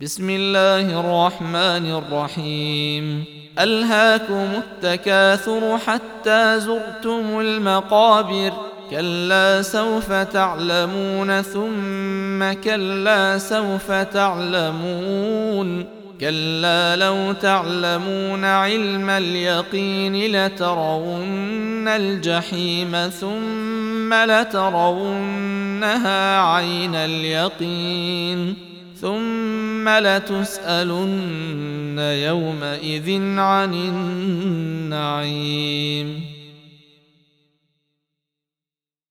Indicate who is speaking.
Speaker 1: بسم الله الرحمن الرحيم. ألهاكم التكاثر حتى زرتم المقابر، كلا سوف تعلمون ثم كلا سوف تعلمون، كلا لو تعلمون علم اليقين لترون الجحيم ثم لترونها عين اليقين ثم لتسألن يومئذ عن النعيم.